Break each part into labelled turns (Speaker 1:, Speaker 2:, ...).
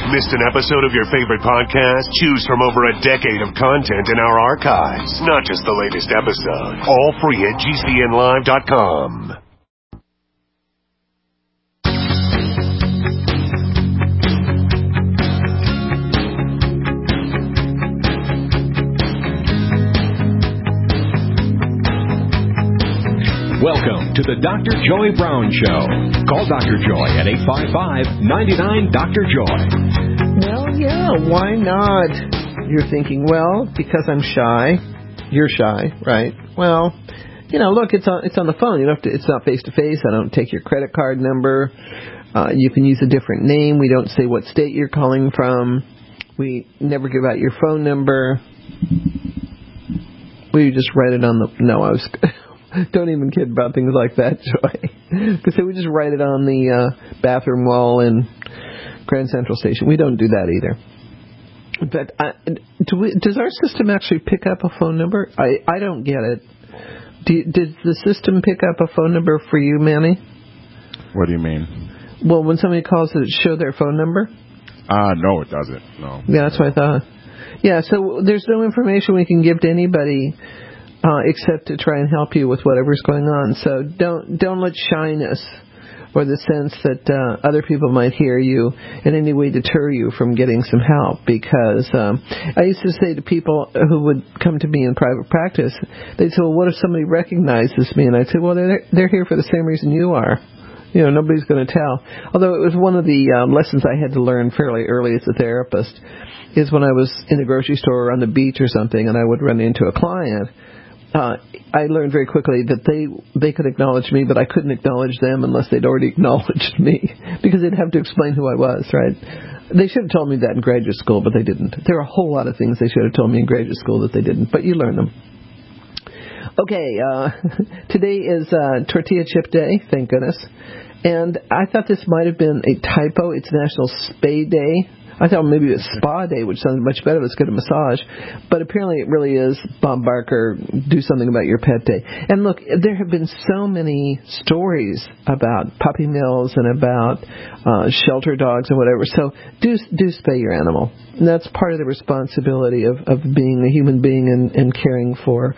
Speaker 1: Missed an episode of your favorite podcast? Choose from over a decade of content in our archives, not just the latest episode. All free at GCNlive.com.
Speaker 2: Welcome to the Dr. Joy Brown Show. Call Dr. Joy at 855-99-DR-JOY.
Speaker 3: Well, yeah, why not? You're thinking, well, because I'm shy. You're shy, right? Well, you know, look, it's on the phone. You don't have to. It's not face-to-face. I don't take your credit card number. You can use a different name. We don't say what state you're calling from. We never give out your phone number. We just write it on the... No, I was... Don't even kid about things like that, Joy. Because we just write it on the bathroom wall in Grand Central Station. We don't do that either. But does our system actually pick up a phone number? I don't get it. Did the system pick up a phone number for you, Manny?
Speaker 4: What do you mean?
Speaker 3: Well, when somebody calls, does it show their phone number?
Speaker 4: No, it doesn't. No.
Speaker 3: Yeah, that's what I thought. Yeah, so there's no information we can give to anybody except to try and help you with whatever's going on. So don't let shyness or the sense that other people might hear you in any way deter you from getting some help. Because I used to say to people who would come to me in private practice, they'd say, well, what if somebody recognizes me? And I'd say, well, they're here for the same reason you are. You know, nobody's going to tell. Although it was one of the lessons I had to learn fairly early as a therapist, is when I was in the grocery store or on the beach or something and I would run into a client, I learned very quickly that they could acknowledge me, but I couldn't acknowledge them unless they'd already acknowledged me, because they'd have to explain who I was, right? They should have told me that in graduate school, but they didn't. There are a whole lot of things they should have told me in graduate school that they didn't, but you learn them. Okay, today is Tortilla Chip Day, thank goodness. And I thought this might have been a typo. It's National Spay Day. I thought maybe it was Spa Day, which sounds much better. Let's get a massage. But apparently it really is Bob Barker, do something about your pet day. And look, there have been so many stories about puppy mills and about shelter dogs and whatever. So do spay your animal. And that's part of the responsibility of being a human being and caring for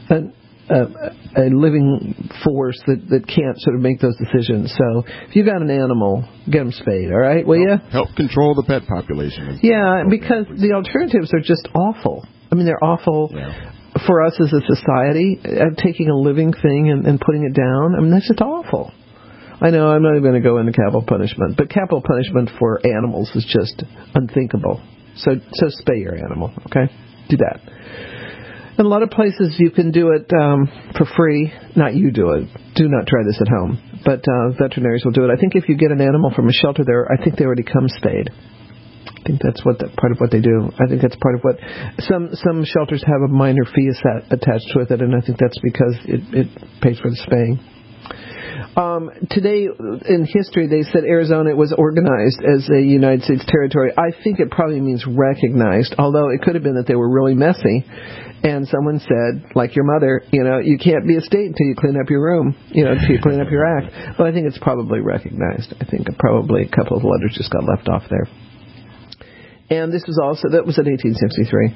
Speaker 3: a living force that can't sort of make those decisions. So if you got an animal, get them spayed, all right? Will you?
Speaker 4: Help control the pet population.
Speaker 3: Yeah, because the alternatives are just awful. I mean, they're awful for us as a society. Taking a living thing and putting it down, I mean, that's just awful. I know, I'm not even going to go into capital punishment, but capital punishment for animals is just unthinkable. So spay your animal, okay? Do that. In a lot of places you can do it for free. Not you do it. Do not try this at home. But veterinaries will do it. I think if you get an animal from a shelter there, I think they already come spayed. I think that's part of what they do. I think that's part of what some shelters have a minor fee attached with it, and I think that's because it pays for the spaying. Today in history, they said Arizona was organized as a United States territory. I think it probably means recognized, although it could have been that they were really messy. And someone said, like your mother, you know, you can't be a state until you clean up your room, you know, until you clean up your act. But I think it's probably recognized. I think probably a couple of letters just got left off there. And that was in 1863.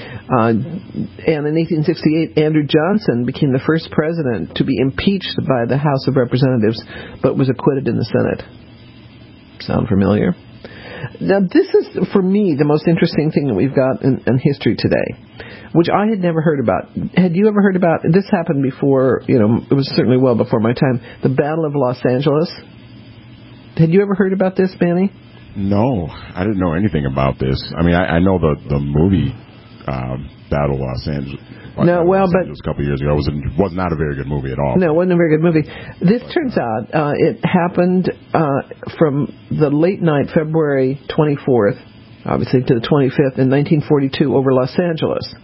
Speaker 3: And in 1868, Andrew Johnson became the first president to be impeached by the House of Representatives, but was acquitted in the Senate. Sound familiar? Now, this is, for me, the most interesting thing that we've got in history today, which I had never heard about. Had you ever heard about, this happened before, you know, it was certainly well before my time, the Battle of Los Angeles. Had you ever heard about this, Manny? No,
Speaker 4: I didn't know anything about this. I mean, I know the movie Battle of Los Angeles.
Speaker 3: No, well, but
Speaker 4: a couple of years ago, it was not a very good movie at all.
Speaker 3: No, it wasn't a very good movie. This turns out it happened from the late night, February 24th, obviously, to the 25th in 1942 over Los Angeles.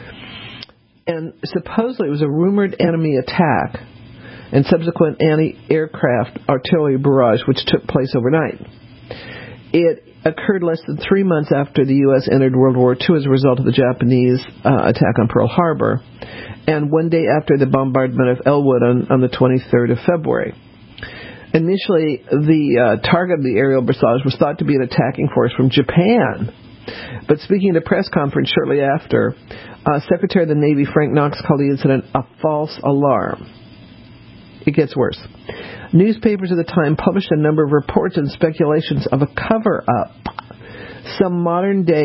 Speaker 3: And supposedly it was a rumored enemy attack and subsequent anti-aircraft artillery barrage, which took place overnight. It occurred less than 3 months after the U.S. entered World War II as a result of the Japanese attack on Pearl Harbor, and one day after the bombardment of Elwood on the 23rd of February. Initially, the target of the aerial barrage was thought to be an attacking force from Japan. But speaking at a press conference shortly after, Secretary of the Navy Frank Knox called the incident a false alarm. It gets worse. Newspapers at the time published a number of reports and speculations of a cover-up. Some modern-day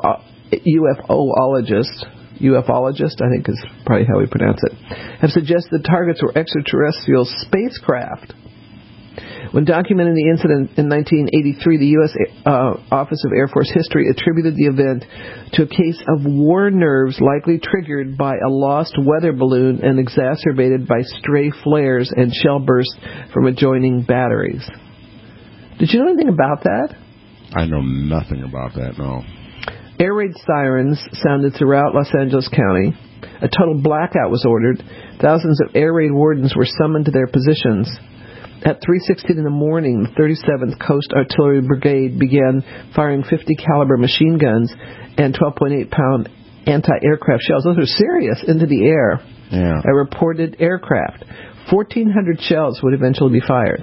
Speaker 3: ufologist, I think is probably how we pronounce it, have suggested the targets were extraterrestrial spacecraft. When documenting the incident in 1983, the U.S. Office of Air Force History attributed the event to a case of war nerves likely triggered by a lost weather balloon and exacerbated by stray flares and shell bursts from adjoining batteries. Did you know anything about that?
Speaker 4: I know nothing about that, no.
Speaker 3: Air raid sirens sounded throughout Los Angeles County. A total blackout was ordered. Thousands of air raid wardens were summoned to their positions. At 3:16 in the morning, the 37th Coast Artillery Brigade began firing .50 caliber machine guns and 12.8-pound anti-aircraft shells. Those are serious, into the air.
Speaker 4: Yeah.
Speaker 3: A reported aircraft. 1,400 shells would eventually be fired.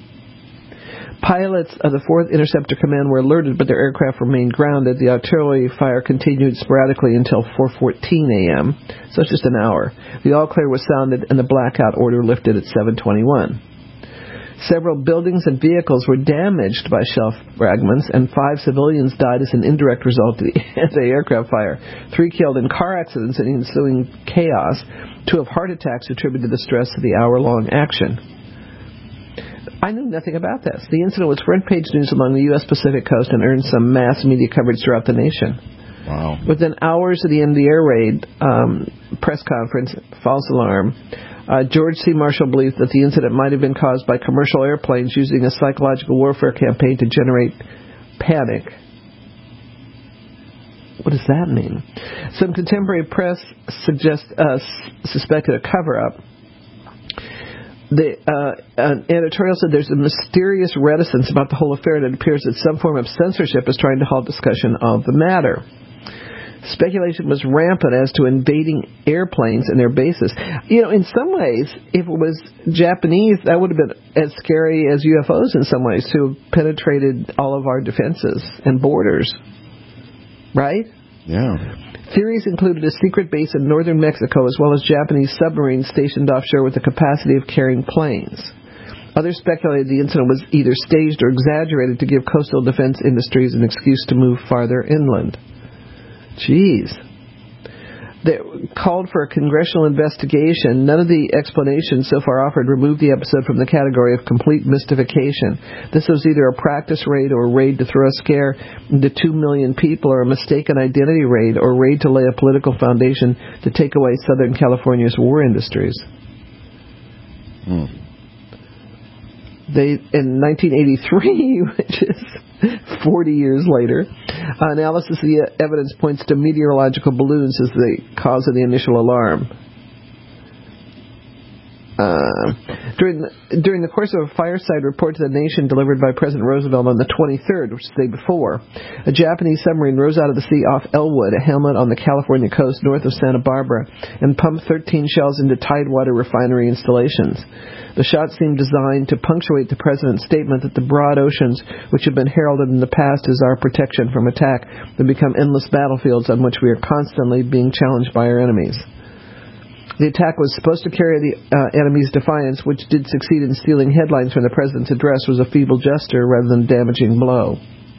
Speaker 3: Pilots of the 4th Interceptor Command were alerted, but their aircraft remained grounded. The artillery fire continued sporadically until 4:14 a.m., so it's just an hour. The all-clear was sounded, and the blackout order lifted at 7:21. Several buildings and vehicles were damaged by shell fragments, and 5 civilians died as an indirect result of the anti-aircraft fire. 3 killed in car accidents and ensuing chaos. 2 of heart attacks attributed the stress to the hour-long action. I knew nothing about this. The incident was front-page news along the U.S. Pacific Coast and earned some mass media coverage throughout the nation.
Speaker 4: Wow.
Speaker 3: Within hours of the end of the air raid press conference, false alarm, George C. Marshall believed that the incident might have been caused by commercial airplanes using a psychological warfare campaign to generate panic. What does that mean? Some contemporary press suspected a cover-up. An editorial said there's a mysterious reticence about the whole affair, and it appears that some form of censorship is trying to halt discussion of the matter. Speculation was rampant as to invading airplanes and their bases. You know, in some ways, if it was Japanese, that would have been as scary as UFOs in some ways, to have penetrated all of our defenses and borders. Right?
Speaker 4: Yeah.
Speaker 3: Theories included a secret base in northern Mexico, as well as Japanese submarines stationed offshore with the capacity of carrying planes. Others speculated the incident was either staged or exaggerated to give coastal defense industries an excuse to move farther inland. Jeez. They called for a congressional investigation. None of the explanations so far offered removed the episode from the category of complete mystification. This was either a practice raid or a raid to throw a scare into 2 million people, or a mistaken identity raid, or a raid to lay a political foundation to take away Southern California's war industries. In 1983, which is 40 years later, analysis of the evidence points to meteorological balloons as the cause of the initial alarm. During the course of a fireside report to the nation delivered by President Roosevelt on the 23rd, which is the day before, a Japanese submarine rose out of the sea off Elwood, a hamlet on the California coast north of Santa Barbara, and pumped 13 shells into Tidewater refinery installations. The shot seemed designed to punctuate the president's statement that the broad oceans, which have been heralded in the past as our protection from attack, have become endless battlefields on which we are constantly being challenged by our enemies. The attack was supposed to carry the enemy's defiance, which did succeed in stealing headlines from the president's address, was a feeble gesture rather than a damaging blow.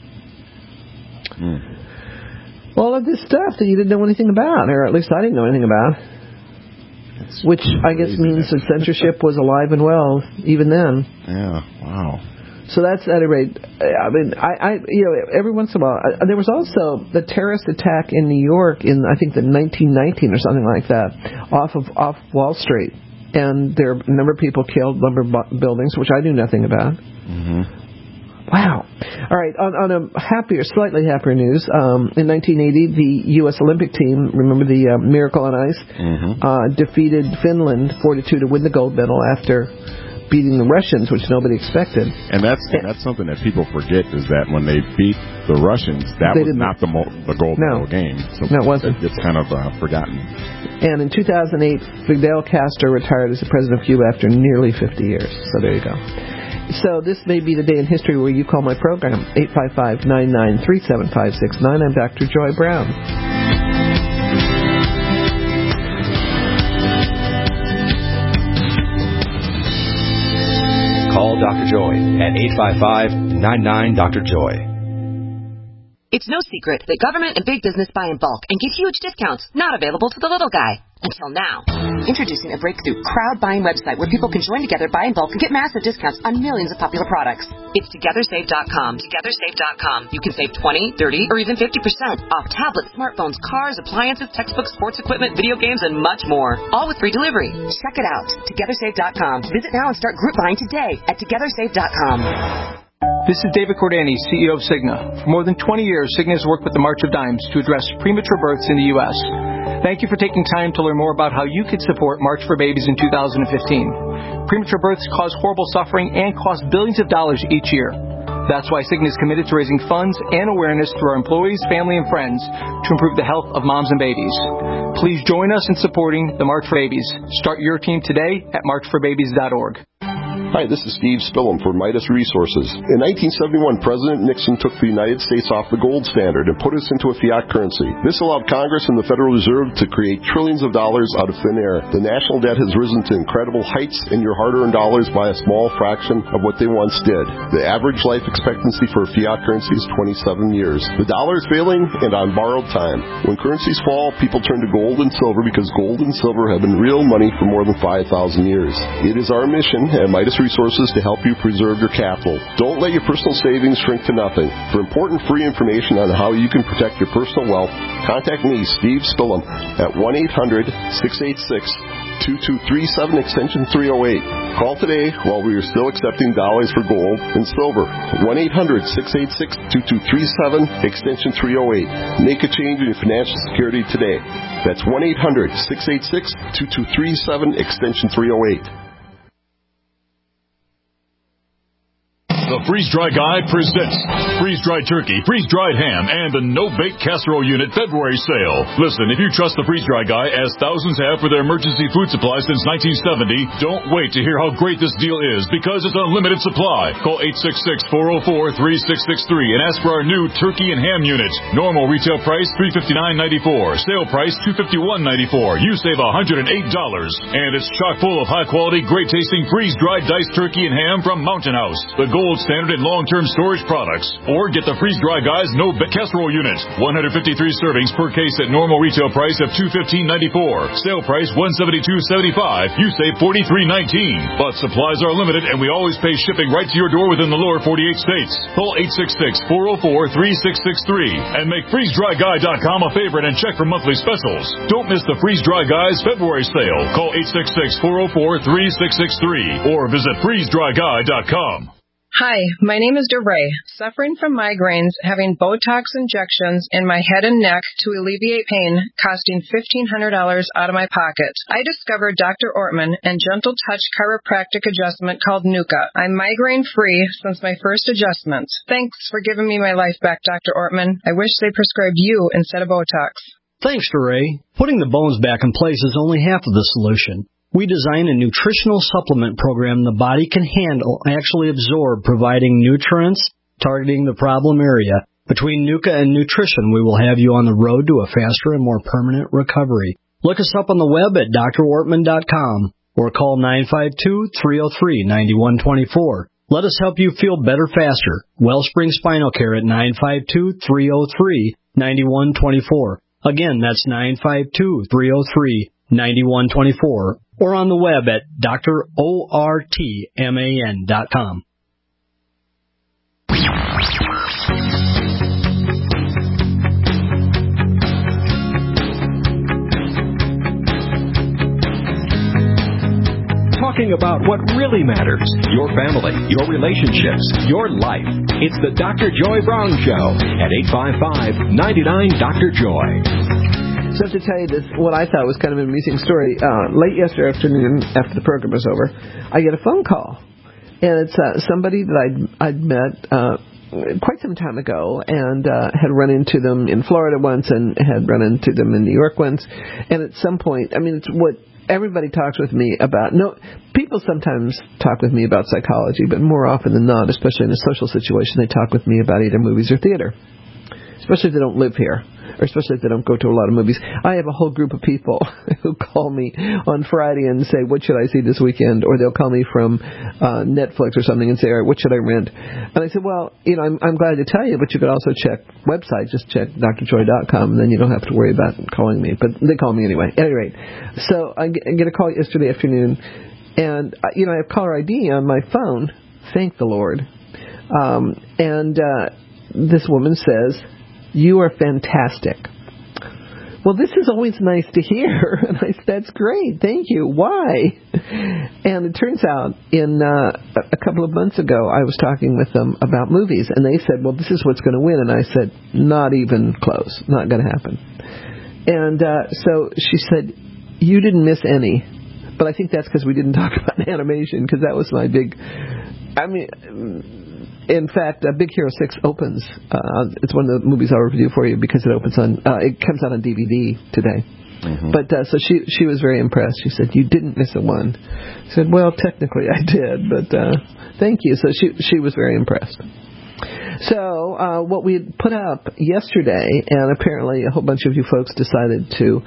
Speaker 3: All of this stuff that you didn't know anything about, or at least I didn't know anything about. Which I guess means that censorship was alive and well even then.
Speaker 4: Yeah, wow.
Speaker 3: So that's at a rate. I mean, I every once in a while, there was also the terrorist attack in New York in, I think, the 1919 or something like that, off Wall Street, and there were a number of people killed, number of buildings, which I knew nothing about.
Speaker 4: Mm-hmm.
Speaker 3: Wow. All right, on a slightly happier news, in 1980, the U.S. Olympic team, remember the Miracle on Ice, defeated Finland 4-2 to win the gold medal after beating the Russians, which nobody expected. And that's
Speaker 4: something that people forget, is that when they beat the Russians, that was not the gold medal game. So
Speaker 3: no, it wasn't.
Speaker 4: It's kind of forgotten.
Speaker 3: And in 2008, Fidel Castro retired as the president of Cuba after nearly 50 years. So there you go. So this may be the day in history where you call my program, 855-993-7569. I'm Dr. Joy Brown.
Speaker 2: Call Dr. Joy at 855-99-DR-JOY.
Speaker 5: It's no secret that government and big business buy in bulk and get huge discounts not available to the little guy. Until now. Introducing a breakthrough crowd buying website where people can join together, buy in bulk, and get massive discounts on millions of popular products. It's TogetherSave.com. TogetherSave.com. You can save 20, 30, or even 50% off tablets, smartphones, cars, appliances, textbooks, sports equipment, video games, and much more. All with free delivery. Check it out. TogetherSave.com. Visit now and start group buying today at TogetherSave.com.
Speaker 6: This is David Cordani, CEO of Cigna. For more than 20 years, Cigna has worked with the March of Dimes to address premature births in the U.S. Thank you for taking time to learn more about how you could support March for Babies in 2015. Premature births cause horrible suffering and cost billions of dollars each year. That's why Cigna is committed to raising funds and awareness through our employees, family, and friends to improve the health of moms and babies. Please join us in supporting the March for Babies. Start your team today at marchforbabies.org.
Speaker 7: Hi, this is Steve Spillum for Midas Resources. In 1971, President Nixon took the United States off the gold standard and put us into a fiat currency. This allowed Congress and the Federal Reserve to create trillions of dollars out of thin air. The national debt has risen to incredible heights, and your hard-earned dollars by a small fraction of what they once did. The average life expectancy for a fiat currency is 27 years. The dollar is failing and on borrowed time. When currencies fall, people turn to gold and silver because gold and silver have been real money for more than 5,000 years. It is our mission at Midas Resources to help you preserve your capital. Don't let your personal savings shrink to nothing. For important free information on how you can protect your personal wealth, contact me, Steve Spillum, at 1-800-686-2237, extension 308. Call today while we are still accepting dollars for gold and silver. 1-800-686-2237, extension 308. Make a change in your financial security today. That's 1-800-686-2237, extension 308.
Speaker 8: The Freeze-Dry Guy presents freeze-dried turkey, freeze-dried ham, and the no-bake casserole unit February sale. Listen, if you trust the Freeze-Dry Guy, as thousands have for their emergency food supply since 1970, don't wait to hear how great this deal is, because it's unlimited supply. Call 866-404-3663 and ask for our new turkey and ham unit. Normal retail price $359.94. Sale price $251.94. You save $108. And it's chock full of high-quality, great-tasting freeze-dried diced turkey and ham from Mountain House, the gold standard in long-term storage products. Or get the Freeze-Dry Guy's no-bake casserole unit. 153 servings per case at normal retail price of $215.94. Sale price $172.75. You save $43.19. But supplies are limited, and we always pay shipping right to your door within the lower 48 states. Call 866-404-3663 and make FreezeDryGuy.com a favorite and check for monthly specials. Don't miss the Freeze-Dry Guy's February sale. Call 866-404-3663 or visit FreezeDryGuy.com.
Speaker 9: Hi, my name is DeRay. Suffering from migraines, having Botox injections in my head and neck to alleviate pain, costing $1,500 out of my pocket. I discovered Dr. Ortman and Gentle Touch chiropractic adjustment called Nuka. I'm migraine-free since my first adjustments. Thanks for giving me my life back, Dr. Ortman. I wish they prescribed you instead of Botox.
Speaker 10: Thanks, DeRay. Putting the bones back in place is only half of the solution. We design a nutritional supplement program the body can handle, actually absorb, providing nutrients, targeting the problem area. Between Nuka and nutrition, we will have you on the road to a faster and more permanent recovery. Look us up on the web at drortman.com or call 952-303-9124. Let us help you feel better faster. Wellspring Spinal Care at 952-303-9124. Again, that's 952-303-9124. Or on the web at drortman.com.
Speaker 2: Talking about what really matters, your family, your relationships, your life. It's the Dr. Joy Brown Show at 855-99-DR-JOY.
Speaker 3: So I have to tell you this, what I thought was kind of an amusing story. Late yesterday afternoon, after the program was over, I get a phone call. And it's somebody that I'd met quite some time ago and had run into them in Florida once and had run into them in New York once. And at some point, I mean, it's what everybody talks with me about, people sometimes talk with me about psychology, but more often than not, especially in a social situation, they talk with me about either movies or theater, especially if they don't live here, or especially if they don't go to a lot of movies. I have a whole group of people who call me on Friday and say, what should I see this weekend? Or they'll call me from Netflix or something and say, all right, what should I rent? And I said, well, I'm glad to tell you, but you could also check website. Just check drjoy.com, and then you don't have to worry about calling me. But they call me anyway. At any rate, so I get a call yesterday afternoon, and I have caller ID on my phone. Thank the Lord. And this woman says, "You are fantastic." Well, this is always nice to hear. And I said, that's great. Thank you. Why? And it turns out a couple of months ago, I was talking with them about movies. And they said, well, this is what's going to win. And I said, not even close. Not going to happen. And so she said, you didn't miss any. But I think that's because we didn't talk about animation, because that was my big... in fact, Big Hero 6 opens. It's one of the movies I'll review for you because it opens on. It comes out on DVD today. Mm-hmm. But so she was very impressed. She said, "You didn't miss a one." I said, "Well, technically I did, but thank you." So she was very impressed. So what we had put up yesterday, and apparently a whole bunch of you folks decided to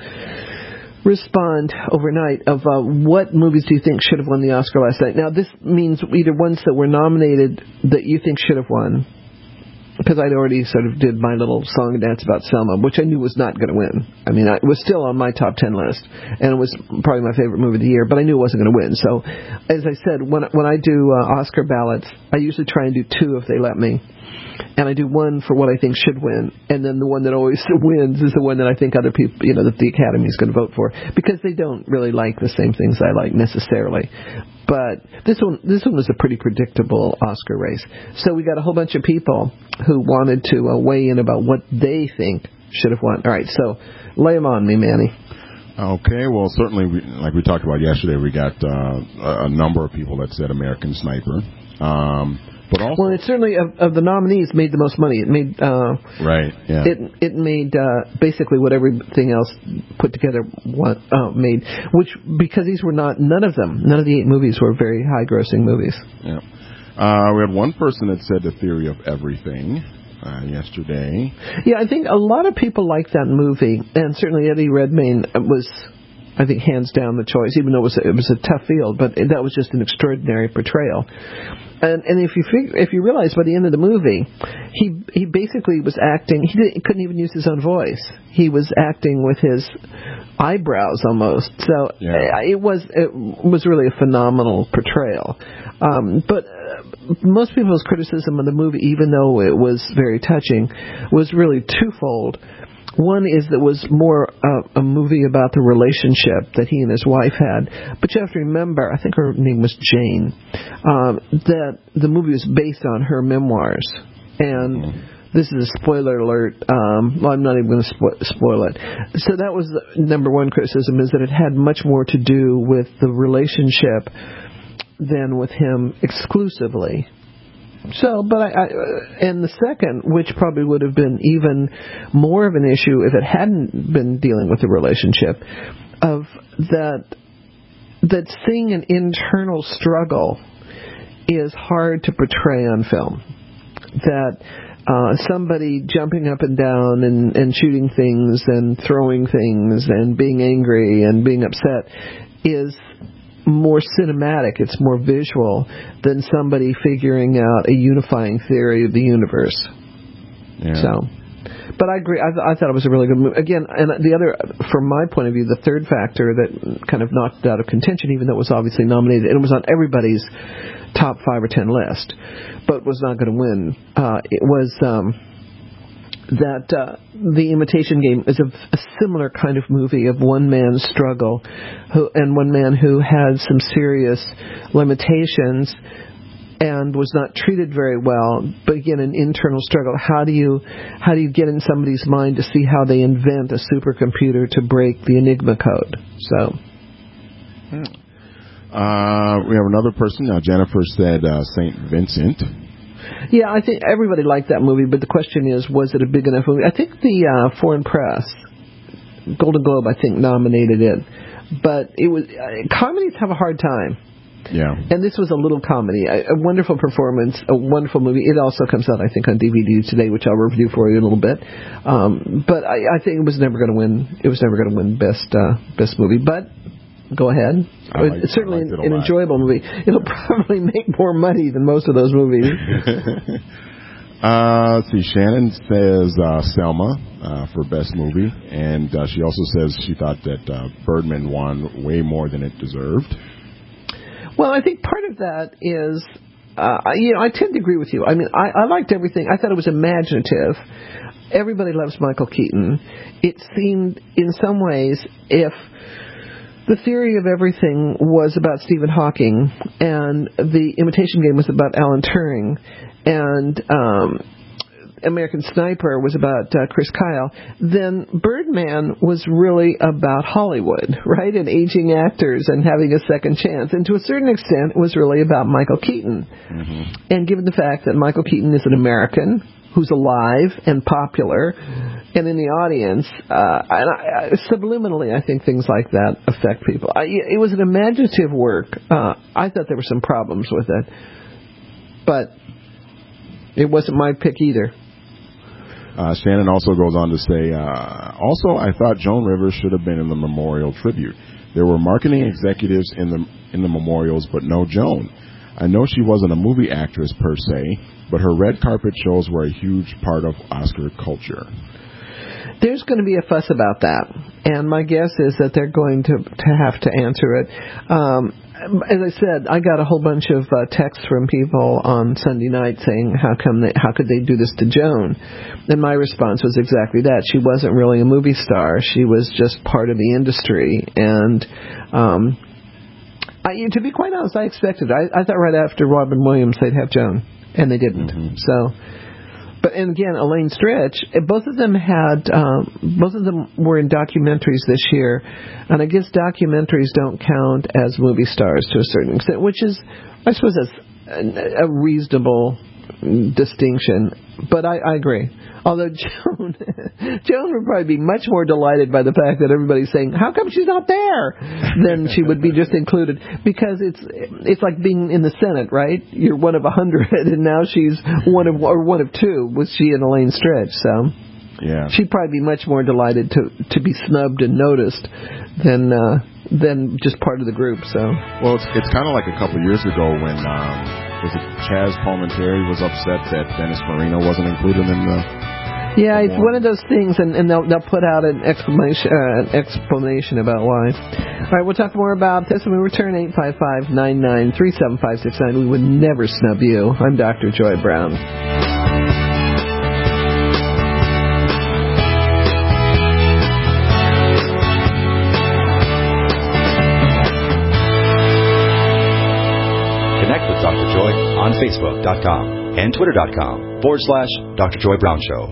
Speaker 3: respond overnight of what movies do you think should have won the Oscar last night. Now, this means either ones that were nominated that you think should have won, because I'd already sort of did my little song and dance about Selma, which I knew was not going to win. I mean, it was still on my top 10 list, and it was probably my favorite movie of the year, but I knew it wasn't going to win. So, as I said, when I do Oscar ballots, I usually try and do two if they let me. And I do one for what I think should win, and then the one that always wins is the one that I think other people, that the Academy is going to vote for, because they don't really like the same things I like necessarily. But this one was a pretty predictable Oscar race. So we got a whole bunch of people who wanted to weigh in about what they think should have won. All right, so lay them on me, Manny.
Speaker 4: Okay, well, certainly, like we talked about yesterday, we got a number of people that said American Sniper. But also,
Speaker 3: well, it certainly of the nominees made the most money. It made
Speaker 4: right, yeah.
Speaker 3: It made basically what everything else put together made. Which, because these were none of the 8 movies were very high grossing movies.
Speaker 4: Yeah, we had one person that said The Theory of Everything yesterday.
Speaker 3: Yeah, I think a lot of people liked that movie, and certainly Eddie Redmayne was, I think, hands down the choice, even though it was a tough field, but that was just an extraordinary portrayal. And if you realize by the end of the movie, he basically was acting. He couldn't even use his own voice. He was acting with his eyebrows almost. So yeah. It was really a phenomenal portrayal. But most people's criticism of the movie, even though it was very touching, was really twofold. One is that it was more a movie about the relationship that he and his wife had. But you have to remember, I think her name was Jane, that the movie was based on her memoirs. And this is a spoiler alert. Well, I'm not even going to spoil it. So that was the number one criticism, is that it had much more to do with the relationship than with him exclusively. So, but and the second, which probably would have been even more of an issue if it hadn't been dealing with the relationship, of that seeing an internal struggle is hard to portray on film. That somebody jumping up and down and shooting things and throwing things and being angry and being upset is more cinematic, it's more visual than somebody figuring out a unifying theory of the universe. Yeah. So, but I agree. I thought it was a really good movie. Again, and the other, from my point of view, the third factor that kind of knocked it out of contention, even though it was obviously nominated, and it was on everybody's top 5 or 10 list, but was not going to win. It was that The Imitation Game is a similar kind of movie of one man's struggle, and one man who had some serious limitations and was not treated very well, but again, an internal struggle. How do you get in somebody's mind to see how they invent a supercomputer to break the Enigma code? So
Speaker 4: we have another person now. Jennifer said St. Vincent.
Speaker 3: Yeah, I think everybody liked that movie, but the question is, was it a big enough movie? I think the Foreign Press, Golden Globe, I think, nominated it. But it was comedies have a hard time.
Speaker 4: Yeah.
Speaker 3: And this was a little comedy, a wonderful performance, a wonderful movie. It also comes out, I think, on DVD today, which I'll review for you in a little bit. But I think it was never going to win. It was never going to win best movie. But go ahead. It's certainly an enjoyable movie. It'll probably make more money than most of those movies.
Speaker 4: Let's see. Shannon says Selma for best movie, and she also says she thought that Birdman won way more than it deserved.
Speaker 3: Well, I think part of that is, I tend to agree with you. I mean, I liked everything. I thought it was imaginative. Everybody loves Michael Keaton. It seemed, in some ways, if the theory of everything was about Stephen Hawking and the Imitation Game was about Alan Turing and American Sniper was about Chris Kyle, then Birdman was really about Hollywood, right, and aging actors and having a second chance. And to a certain extent, it was really about Michael Keaton. Mm-hmm. And given the fact that Michael Keaton is an American who's alive and popular and in the audience, subliminally, I think things like that affect people. It was an imaginative work. I thought there were some problems with it, but it wasn't my pick either.
Speaker 4: Shannon also goes on to say, also, I thought Joan Rivers should have been in the memorial tribute. There were marketing executives in the memorials, but no Joan. I know she wasn't a movie actress per se, but her red carpet shows were a huge part of Oscar culture.
Speaker 3: There's going to be a fuss about that, and my guess is that they're going to have to answer it. As I said, I got a whole bunch of texts from people on Sunday night saying, how could they do this to Joan? And my response was exactly that. She wasn't really a movie star. She was just part of the industry. And to be quite honest, I expected it. I thought right after Robin Williams they'd have Joan, and they didn't. Mm-hmm. So, and again, Elaine Stritch, both of them were in documentaries this year, and I guess documentaries don't count as movie stars to a certain extent, which is, I suppose, that's a reasonable distinction. But I agree. Although Joan would probably be much more delighted by the fact that everybody's saying, how come she's not there? Than she would be just included. Because it's like being in the Senate, right? You're one of 100, and now she's one of two, was she and Elaine Stritch. So yeah, she'd probably be much more delighted to be snubbed and noticed than just part of the group. So
Speaker 4: well, it's kind of like a couple of years ago when was it Chaz Palminteri was upset that Dennis Farina wasn't included in the.
Speaker 3: Yeah, it's one of those things, and they'll put out an explanation about why. All right, we'll talk more about this when we return. 855-993-7569. We would never snub you. I'm Dr. Joy Brown.
Speaker 2: Connect with Dr. Joy on Facebook.com and Twitter.com/Dr. Joy Brown Show.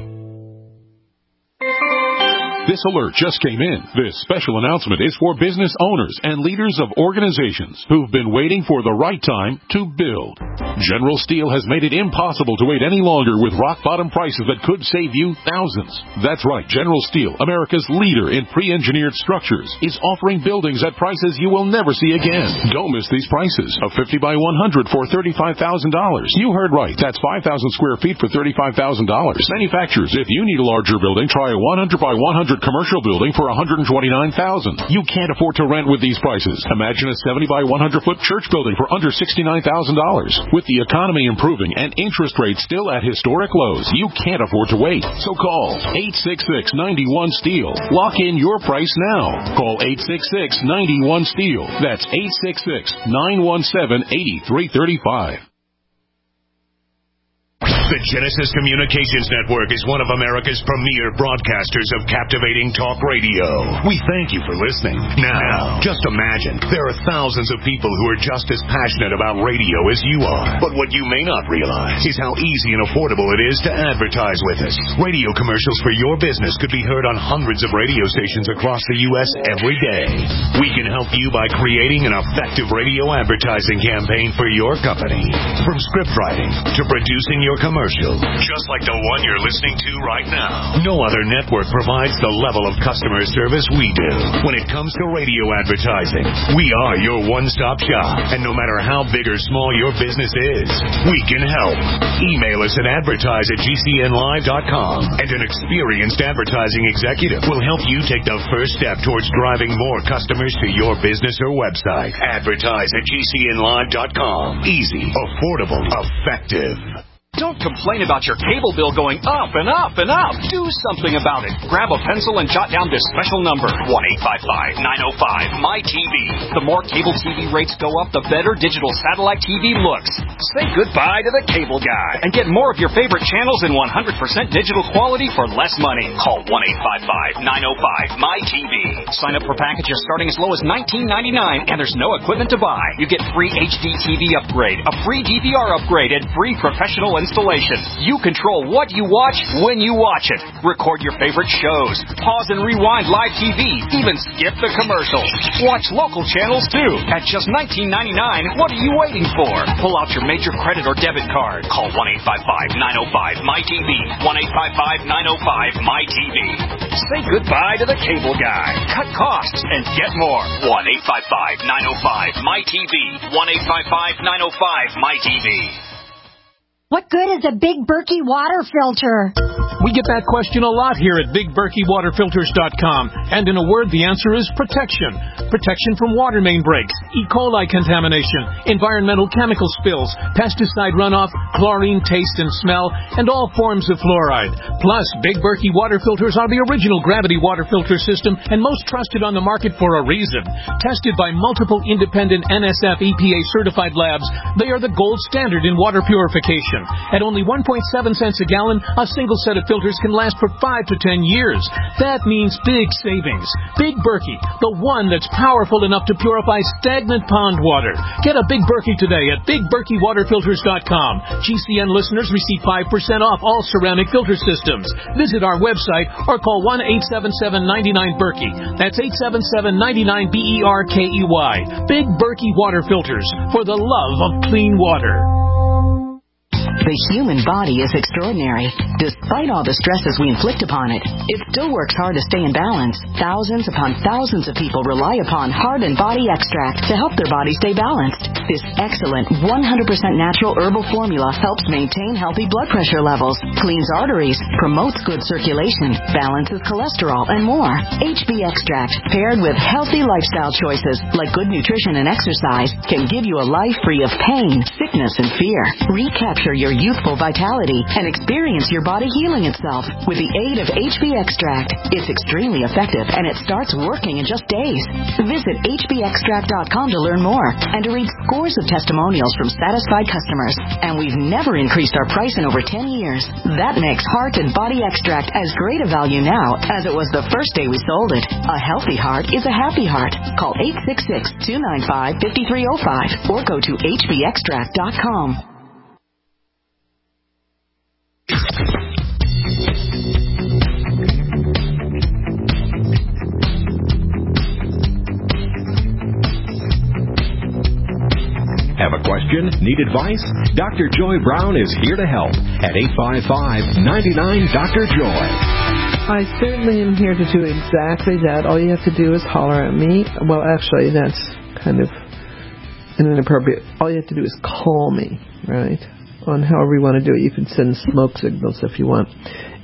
Speaker 8: This alert just came in. This special announcement is for business owners and leaders of organizations who've been waiting for the right time to build. General Steel has made it impossible to wait any longer with rock-bottom prices that could save you thousands. That's right, General Steel, America's leader in pre-engineered structures, is offering buildings at prices you will never see again. Don't miss these prices. A 50 by 100 for $35,000. You heard right. That's 5,000 square feet for $35,000. Manufacturers, if you need a larger building, try a 100 by 100 commercial building for $129,000. You can't afford to rent with these prices. Imagine a 70 by 100 foot church building for under $69,000. With the economy improving and interest rates still at historic lows, you can't afford to wait. So call 866-91-STEEL. Lock in your price now. Call 866-91-STEEL. That's 866-917-8335.
Speaker 1: The Genesis Communications Network is one of America's premier broadcasters of captivating talk radio. We thank you for listening. Now, just imagine, there are thousands of people who are just as passionate about radio as you are. But what you may not realize is how easy and affordable it is to advertise with us. Radio commercials for your business could be heard on hundreds of radio stations across the U.S. every day. We can help you by creating an effective radio advertising campaign for your company. From script writing to producing your commercials, commercial, just like the one you're listening to right now. No other network provides the level of customer service we do. When it comes to radio advertising, we are your one-stop shop. And no matter how big or small your business is, we can help. Email us at advertise@gcnlive.com, and an experienced advertising executive will help you take the first step towards driving more customers to your business or website. Advertise@gcnlive.com. Easy, affordable, effective.
Speaker 11: Don't complain about your cable bill going up and up and up. Do something about it. Grab a pencil and jot down this special number, 1-855-905-MY-TV. The more cable TV rates go up, the better digital satellite TV looks. Say goodbye to the cable guy and get more of your favorite channels in 100% digital quality for less money. Call 1-855-905-MY-TV. Sign up for packages starting as low as $19.99, and there's no equipment to buy. You get free HD TV upgrade, a free DVR upgrade, and free professional installation. You control what you watch when you watch it. Record your favorite shows. Pause and rewind live TV. Even skip the commercials. Watch local channels too. At just $19.99, what are you waiting for? Pull out your major credit or debit card. Call 1-855-905-MY-TV. 1-855-905-MY-TV. Say goodbye to the cable guy. Cut costs and get more. 1-855-905-MY-TV. 1-855-905-MY-TV.
Speaker 12: What good is a Big Berkey water filter?
Speaker 13: We get that question a lot here at BigBerkeyWaterFilters.com. And in a word, the answer is protection. Protection from water main breaks, E. coli contamination, environmental chemical spills, pesticide runoff, chlorine taste and smell, and all forms of fluoride. Plus, Big Berkey water filters are the original gravity water filter system and most trusted on the market for a reason. Tested by multiple independent NSF EPA certified labs, they are the gold standard in water purification. At only 1.7 cents a gallon, a single set of filters can last for 5 to 10 years. That means big savings. Big Berkey, the one that's powerful enough to purify stagnant pond water. Get a Big Berkey today at BigBerkeyWaterFilters.com. GCN listeners receive 5% off all ceramic filter systems. Visit our website or call 1-877-99-BERKEY. That's 877-99-BERKEY. Big Berkey Water Filters, for the love of clean water.
Speaker 5: The human body is extraordinary. Despite all the stresses we inflict upon it, it still works hard to stay in balance. Thousands upon thousands of people rely upon Heart and Body Extract to help their body stay balanced. This excellent 100% natural herbal formula helps maintain healthy blood pressure levels, cleans arteries, promotes good circulation, balances cholesterol, and more. HB Extract, paired with healthy lifestyle choices like good nutrition and exercise, can give you a life free of pain, sickness, and fear. Recapture your youthful vitality and experience your body healing itself with the aid of HB Extract. It's extremely effective and it starts working in just days. Visit hbextract.com to learn more and to read scores of testimonials from satisfied customers. And we've never increased our price in over 10 years. That makes Heart and Body Extract as great a value now as it was the first day we sold it. A healthy heart is a happy heart. Call 866-295-5305 or go to hbextract.com.
Speaker 2: Have a question? Need advice? Dr. Joy Brown is here to help at 855-99-DR-JOY.
Speaker 3: I certainly am here to do exactly that. All you have to do is holler at me. Well, actually, that's kind of inappropriate. All you have to do is call me, right? On however you want to do it. You can send smoke signals if you want.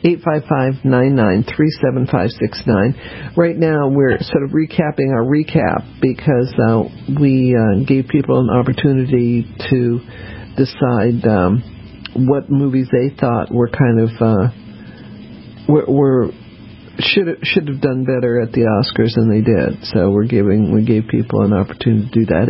Speaker 3: 855-99-37569. Right now, we're sort of recapping our recap because we gave people an opportunity to decide what movies they thought were kind of should have done better at the Oscars than they did. So we gave people an opportunity to do that.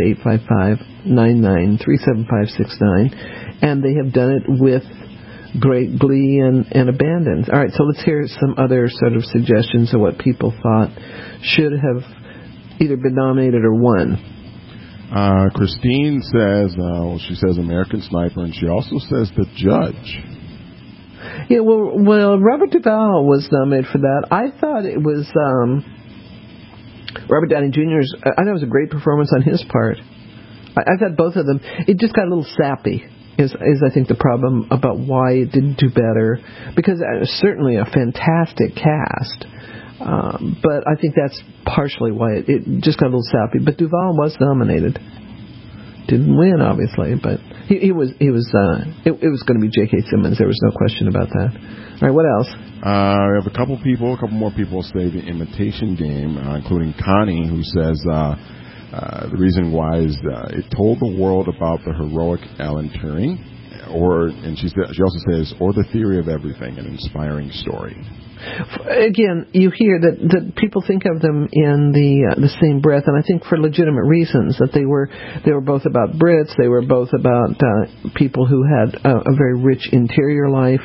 Speaker 3: 855-99-37569, and they have done it with great glee and abandon. All right, so let's hear some other sort of suggestions of what people thought should have either been nominated or won.
Speaker 4: Christine says, she says American Sniper, and she also says The Judge.
Speaker 3: Yeah, well, Robert Duvall was nominated for that. I thought it was Robert Downey Jr.'s. I thought it was a great performance on his part. I thought both of them. It just got a little sappy. is I think the problem about why it didn't do better, because it was certainly a fantastic cast, but I think that's partially why it just got a little sappy. But Duvall was nominated, didn't win obviously, but it was going to be J.K. Simmons. There was no question about that. All right, what else?
Speaker 4: We have a couple more people say The Imitation Game, including Connie, who says the reason why is it told the world about the heroic Alan Turing, and she also says, or the theory of everything, an inspiring story.
Speaker 3: Again, you hear that people think of them in the same breath, and I think for legitimate reasons, that they were both about Brits, they were both about people who had a very rich interior life,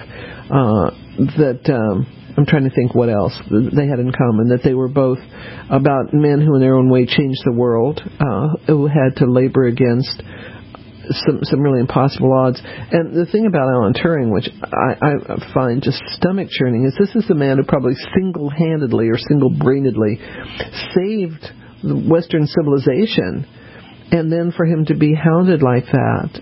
Speaker 3: I'm trying to think what else they had in common, that they were both about men who in their own way changed the world, who had to labor against some really impossible odds. And the thing about Alan Turing, which I find just stomach churning, is this is the man who probably single-handedly or single-brainedly saved Western civilization, and then for him to be hounded like that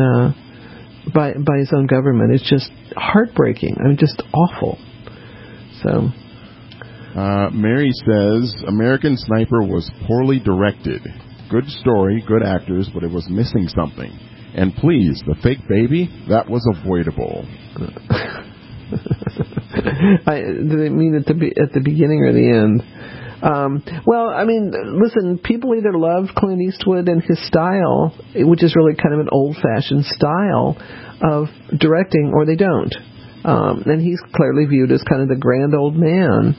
Speaker 3: by his own government is just heartbreaking. I mean, just awful. So,
Speaker 4: Mary says American Sniper was poorly directed. Good story, good actors, but it was missing something. And please, the fake baby, that was avoidable.
Speaker 3: Do they mean at the beginning or the end? Well, I mean, listen, people either love Clint Eastwood and his style, which is really kind of an old-fashioned style of directing, or they don't. And he's clearly viewed as kind of the grand old man.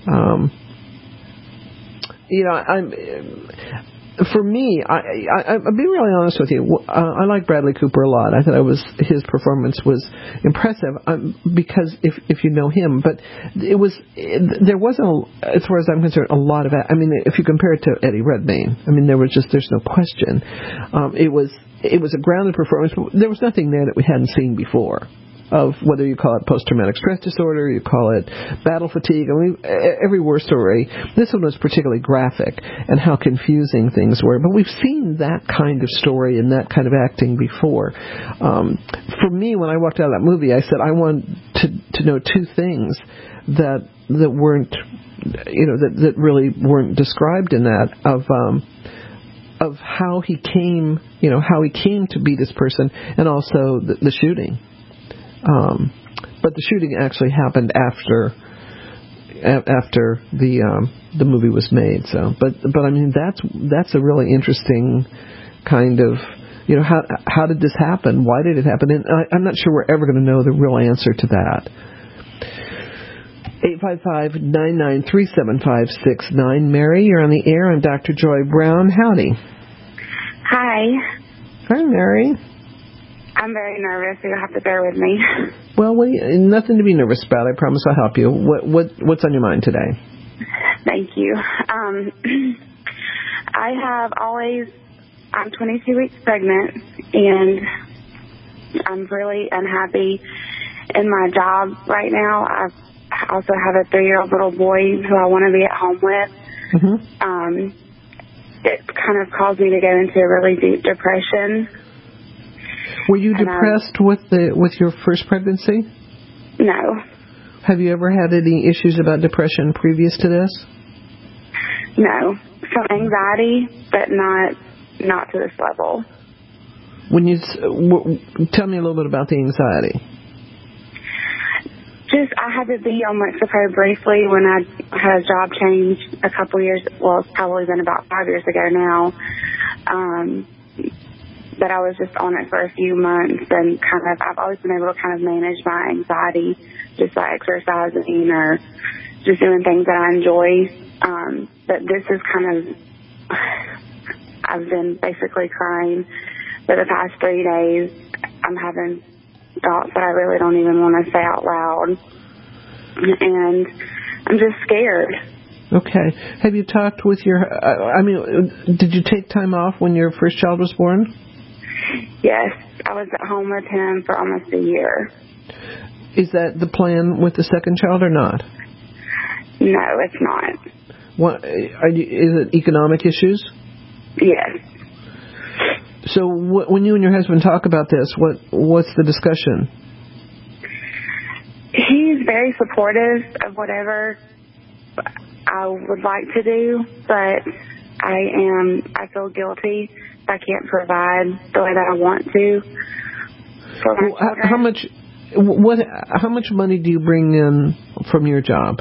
Speaker 3: For me, I'll be really honest with you. I like Bradley Cooper a lot. I thought his performance was impressive because if you know him, but there wasn't, as far as I'm concerned, a lot of. I mean, if you compare it to Eddie Redmayne, I mean, there's no question. It was a grounded performance, but there was nothing there that we hadn't seen before. Of whether you call it post-traumatic stress disorder, you call it battle fatigue. I mean, every war story. This one was particularly graphic and how confusing things were. But we've seen that kind of story and that kind of acting before. For me, when I walked out of that movie, I said I want to know two things that weren't, that really weren't described in that of how he came, to be this person, and also the shooting. But the shooting actually happened after the movie was made. So, but I mean that's a really interesting kind of, how did this happen? Why did it happen? And I'm not sure we're ever going to know the real answer to that. 855-993-7569. Mary, you're on the air on Dr. Joy Brown. Howdy.
Speaker 14: Hi.
Speaker 3: Hi, Mary.
Speaker 14: I'm very nervous, so you'll have to bear with me.
Speaker 3: Well, nothing to be nervous about. I promise I'll help you. What's on your mind today?
Speaker 14: Thank you. I'm 22 weeks pregnant, and I'm really unhappy in my job right now. I also have a 3-year-old little boy who I want to be at home with. Mm-hmm. It kind of caused me to go into a really deep depression.
Speaker 3: Were you depressed with your first pregnancy?
Speaker 14: No.
Speaker 3: Have you ever had any issues about depression previous to this?
Speaker 14: No. Some anxiety, but not to this level.
Speaker 3: When you tell me a little bit about the anxiety.
Speaker 14: Just, I had to be on Lexapro briefly when I had a job change a couple years. Well, it's probably been about 5 years ago now. But I was just on it for a few months, and I've always been able to kind of manage my anxiety just by exercising or just doing things that I enjoy. But this is I've been basically crying for the past 3 days. I'm having thoughts that I really don't even want to say out loud. And I'm just scared.
Speaker 3: Okay. Have you talked with did you take time off when your first child was born?
Speaker 14: Yes, I was at home with him for almost a year.
Speaker 3: Is that the plan with the second child or not?
Speaker 14: No, it's not.
Speaker 3: What, is it economic issues?
Speaker 14: Yes.
Speaker 3: So when you and your husband talk about this, what's the discussion?
Speaker 14: He's very supportive of whatever I would like to do, but I feel guilty if I can't provide the way that I want to for my children.
Speaker 3: How much money do you bring in from your job?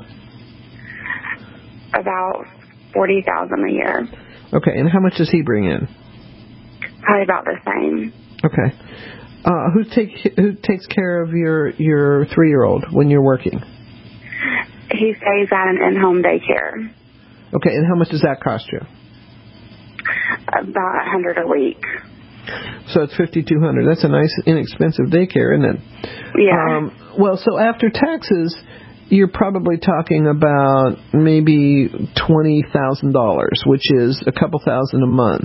Speaker 14: About $40,000 a year.
Speaker 3: Okay, and how much does he bring in?
Speaker 14: Probably about the same.
Speaker 3: Okay. Who takes care of your 3-year-old when you're working?
Speaker 14: He stays at an in-home daycare.
Speaker 3: Okay, and how much does that cost you?
Speaker 14: About $100 a week.
Speaker 3: So it's $5,200. That's a nice, inexpensive daycare, isn't it?
Speaker 14: Yeah.
Speaker 3: Well, so after taxes, you're probably talking about maybe $20,000, which is a couple thousand a month.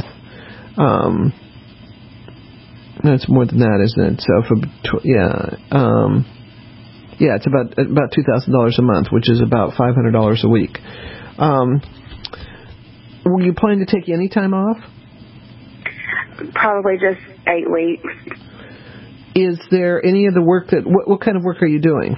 Speaker 3: It's more than that, isn't it? So it's about $2,000 a month, which is about $500 a week. Were you planning to take any time off?
Speaker 14: Probably just 8 weeks.
Speaker 3: Is there any of the work what kind of work are you doing?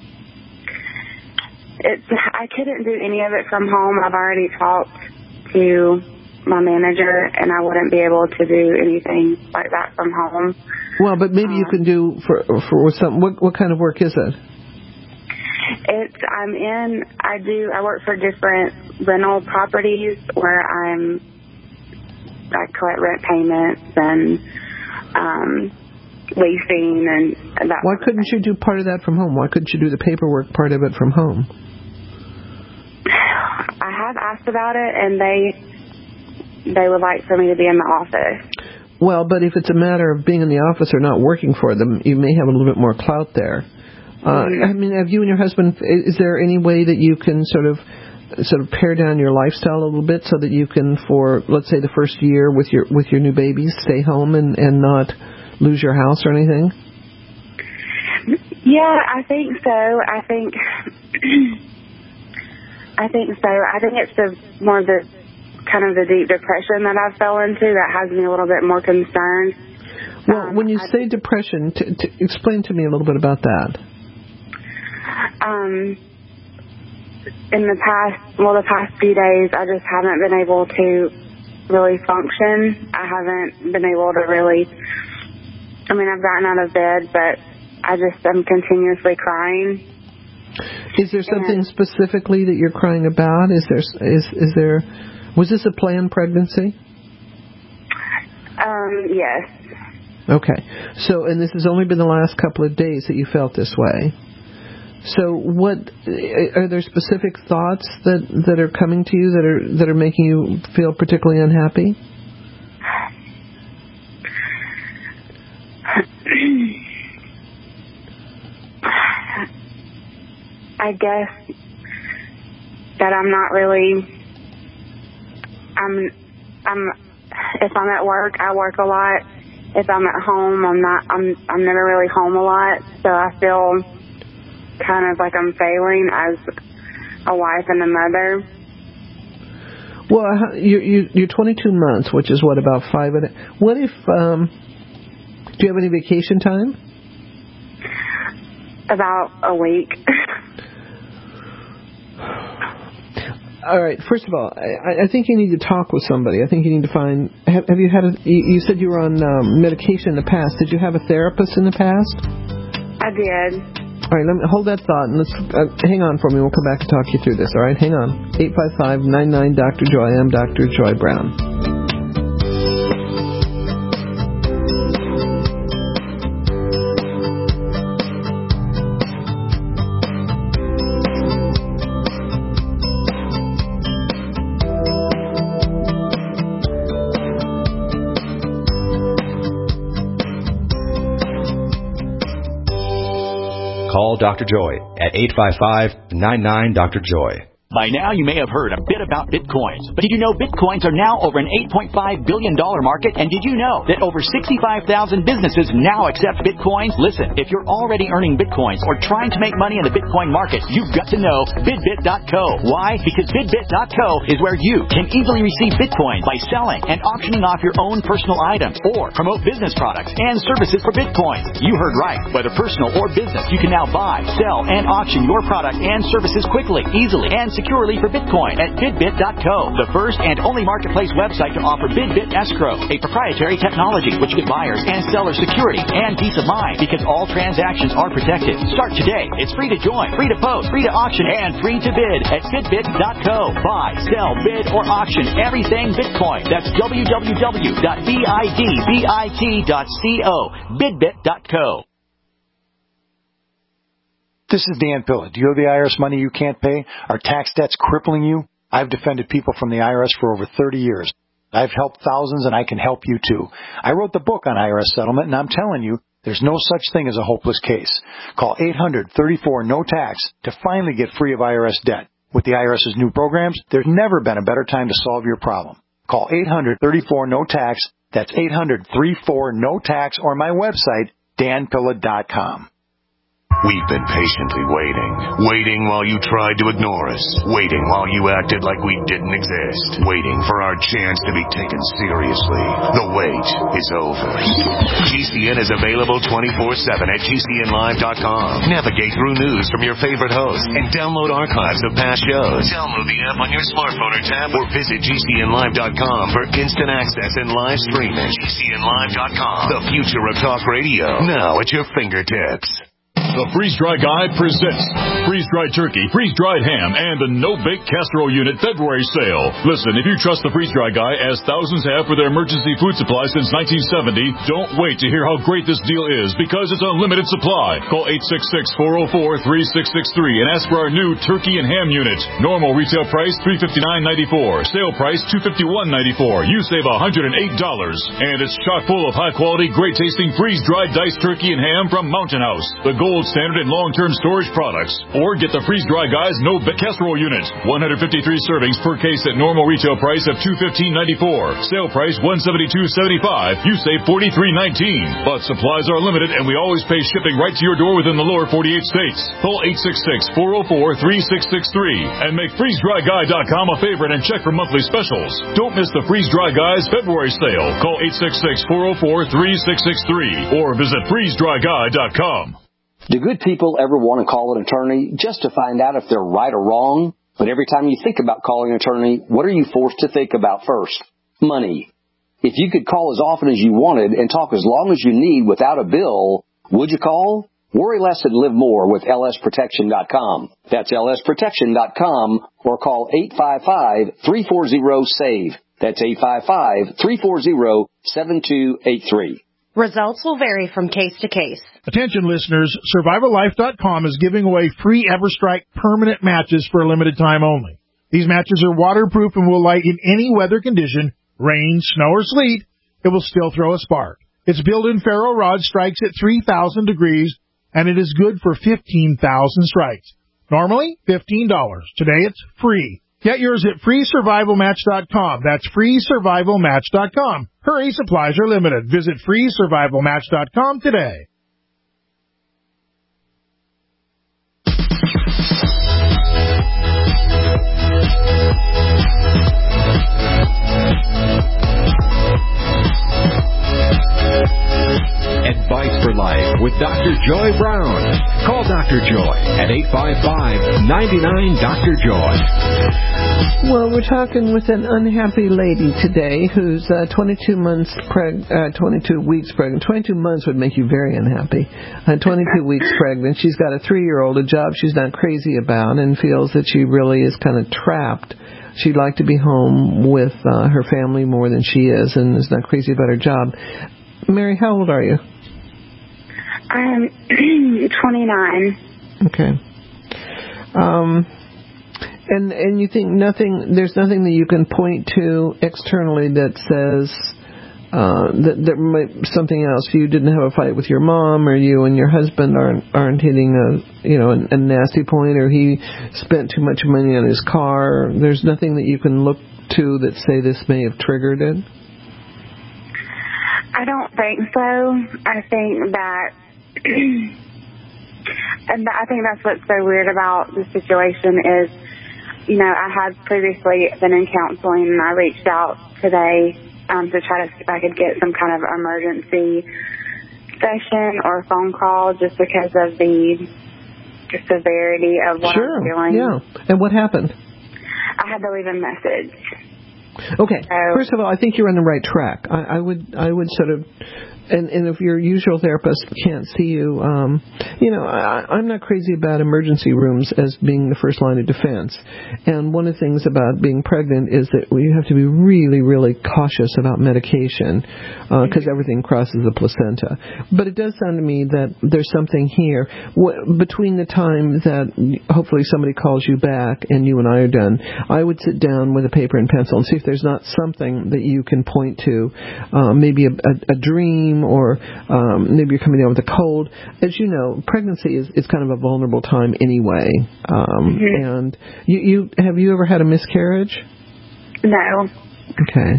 Speaker 14: I couldn't do any of it from home. I've already talked to my manager, and I wouldn't be able to do anything like that from home.
Speaker 3: Well, but maybe you can do for some. What kind of work is it?
Speaker 14: I work for different rental properties where I collect rent payments and leasing and that.
Speaker 3: Why couldn't you do part of that from home? Why couldn't you do the paperwork part of it from home?
Speaker 14: I have asked about it, and they would like for me to be in the office.
Speaker 3: Well, but if it's a matter of being in the office or not working for them, you may have a little bit more clout there. I mean, have you and your husband, is there any way that you can sort of pare down your lifestyle a little bit so that you can, for, let's say, the first year with your new babies, stay home and not lose your house or anything?
Speaker 14: Yeah, I think so. I think so. I think it's more the kind of the deep depression that I fell into that has me a little bit more concerned.
Speaker 3: Well, when you say depression, explain to me a little bit about that.
Speaker 14: In the past few days, I just haven't been able to really function. I haven't been able to really, I've gotten out of bed, but I'm continuously crying.
Speaker 3: Is there something specifically that you're crying about? Is there, was this a planned pregnancy?
Speaker 14: Yes.
Speaker 3: Okay. So, and this has only been the last couple of days that you felt this way. So are there specific thoughts that are coming to you that are making you feel particularly unhappy?
Speaker 14: I guess that I'm not really, if I'm at work, I work a lot. If I'm at home, I'm never really home a lot. So I feel kind of like I'm failing as a wife and a mother.
Speaker 3: Well, you're 22 months, which is what, about 5 and what if, do you have any vacation time?
Speaker 14: About a week.
Speaker 3: All right. First of all, I think you need to talk with somebody. I think you need to find. Have you had you said you were on medication in the past. Did you have a therapist in the past?
Speaker 14: I did.
Speaker 3: All right. Let me hold that thought and let's hang on for me. We'll come back to talk you through this. All right. Hang on. 855-99 Dr. Joy. I'm Dr. Joy Brown.
Speaker 2: Call Dr. Joy at 855-99-DR-JOY.
Speaker 11: By now, you may have heard a bit about Bitcoins. But did you know Bitcoins are now over an $8.5 billion market? And did you know that over 65,000 businesses now accept Bitcoins? Listen, if you're already earning Bitcoins or trying to make money in the Bitcoin market, you've got to know BidBit.co. Why? Because BidBit.co is where you can easily receive Bitcoin by selling and auctioning off your own personal items or promote business products and services for Bitcoin. You heard right. Whether personal or business, you can now buy, sell, and auction your product and services quickly, easily, and securely for Bitcoin at BidBit.co, the first and only marketplace website to offer BidBit Escrow, a proprietary technology which gives buyers and sellers security and peace of mind because all transactions are protected. Start today. It's free to join, free to post, free to auction, and free to bid at BidBit.co. Buy, sell, bid, or auction everything Bitcoin. That's www.bidbit.co. BidBit.co.
Speaker 15: This is Dan Pilla. Do you owe the IRS money you can't pay? Are tax debts crippling you? I've defended people from the IRS for over 30 years. I've helped thousands, and I can help you too. I wrote the book on IRS settlement, and I'm telling you, there's no such thing as a hopeless case. Call 800-34-NO-TAX to finally get free of IRS debt. With the IRS's new programs, there's never been a better time to solve your problem. Call 800-34-NO-TAX. That's 800-34-NO-TAX, or my website, danpilla.com.
Speaker 1: We've been patiently waiting while you tried to ignore us, waiting while you acted like we didn't exist, waiting for our chance to be taken seriously. The wait is over. GCN is available 24/7 at GCNlive.com. Navigate through news from your favorite hosts and download archives of past shows. Download the app on your smartphone or tab or visit GCNlive.com for instant access and live streaming. GCNlive.com, the future of talk radio, now at your fingertips.
Speaker 8: The Freeze-Dry Guy presents freeze-dried turkey, freeze-dried ham, and the no-bake casserole unit February sale. Listen, if you trust the Freeze-Dry Guy, as thousands have for their emergency food supply since 1970, don't wait to hear how great this deal is, because it's unlimited supply. Call 866-404-3663 and ask for our new turkey and ham unit. Normal retail price $359.94. Sale price $251.94. You save $108. And it's chock full of high-quality, great-tasting freeze-dried diced turkey and ham from Mountain House, the gold standard in long-term storage products. Or get the Freeze-Dry Guy's no-bake casserole unit. 153 servings per case at normal retail price of $215.94. Sale price $172.75. You save $43.19. But supplies are limited, and we always pay shipping right to your door within the lower 48 states. Call 866-404-3663 and make FreezeDryGuy.com a favorite and check for monthly specials. Don't miss the Freeze-Dry Guy's February sale. Call 866-404-3663 or visit FreezeDryGuy.com.
Speaker 16: Do good people ever want to call an attorney just to find out if they're right or wrong? But every time you think about calling an attorney, what are you forced to think about first? Money. If you could call as often as you wanted and talk as long as you need without a bill, would you call? Worry less and live more with lsprotection.com. That's lsprotection.com or call 855-340-SAVE. That's 855-340-7283.
Speaker 17: Results will vary from case to case.
Speaker 18: Attention listeners, SurvivalLife.com is giving away free EverStrike permanent matches for a limited time only. These matches are waterproof and will light in any weather condition, rain, snow, or sleet. It will still throw a spark. Its built-in ferro rod strikes at 3,000 degrees, and it is good for 15,000 strikes. Normally, $15. Today it's free. Get yours at freesurvivalmatch.com. That's freesurvivalmatch.com. Hurry, supplies are limited. Visit freesurvivalmatch.com today.
Speaker 2: Advice for Life with Dr. Joy Brown. Call Dr. Joy at 855-99-DR-JOY.
Speaker 3: Well, we're talking with an unhappy lady today who's 22 weeks pregnant. 22 months would make you very unhappy. 22 weeks pregnant. She's got a 3-year-old, a job she's not crazy about, and feels that she really is kind of trapped. She'd like to be home with her family more than she is, and is not crazy about her job. Mary, how old are you?
Speaker 14: I'm 29.
Speaker 3: Okay. And you think there's nothing that you can point to externally that says there might be something else. You didn't have a fight with your mom, or you and your husband aren't hitting a nasty point, or he spent too much money on his car. There's nothing that you can look to that say this may have triggered it?
Speaker 14: I don't think so. I think that, and I think that's what's so weird about the situation is, I had previously been in counseling, and I reached out today to try to see if I could get some kind of emergency session or phone call just because of the severity of what I'm feeling.
Speaker 3: Yeah. And what happened?
Speaker 14: I had to leave a message.
Speaker 3: Okay. First of all, I think you're on the right track. I would sort of, and if your usual therapist can't see you, I'm not crazy about emergency rooms as being the first line of defense. And one of the things about being pregnant is that you have to be really, really cautious about medication because everything crosses the placenta. But it does sound to me that there's something here. Between the time that hopefully somebody calls you back and you and I are done, I would sit down with a paper and pencil and see if there's not something that you can point to, maybe a dream, or maybe you're coming down with a cold. As you know, pregnancy is kind of a vulnerable time anyway. And have you ever had a miscarriage?
Speaker 14: No.
Speaker 3: Okay.